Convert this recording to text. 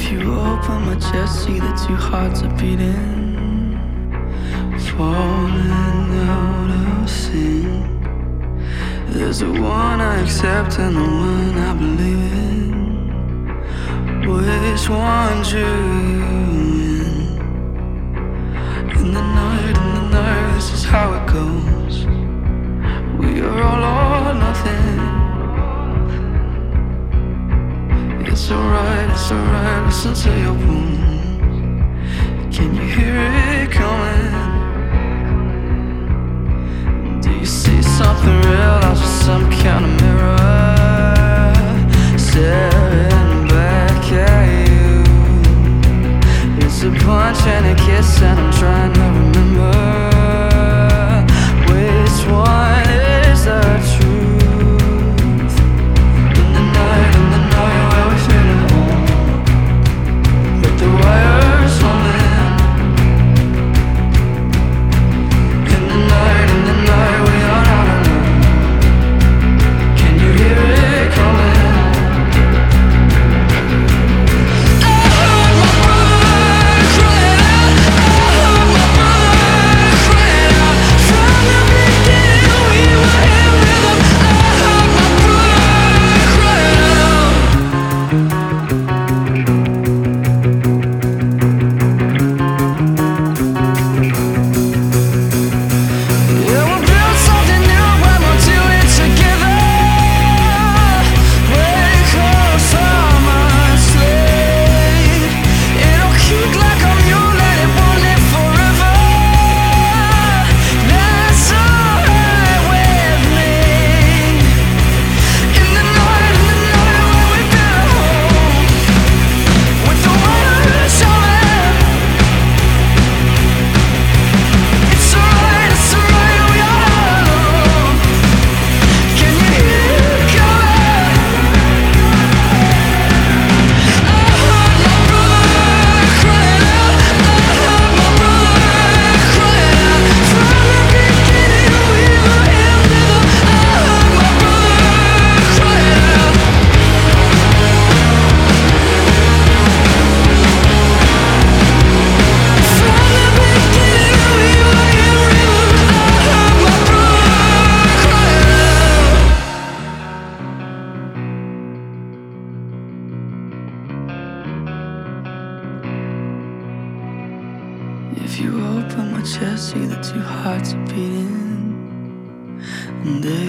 If you open my chest, see the two hearts are beating, falling out of sync. There's the one I accept and the one I believe in. Which one drew you in the night, this is how it goes. We are all or nothing. It's alright, listen to your wounds. Can you hear it coming? Do you see something real out of some kind of mirror? Staring back at you. It's a punch and a kiss and I'm trying to remember which one is the truth. In the night where we feel at home, with the wires humming. In the night we are not alone. Can you hear it coming? If you open my chest, see the two hearts are beating, and they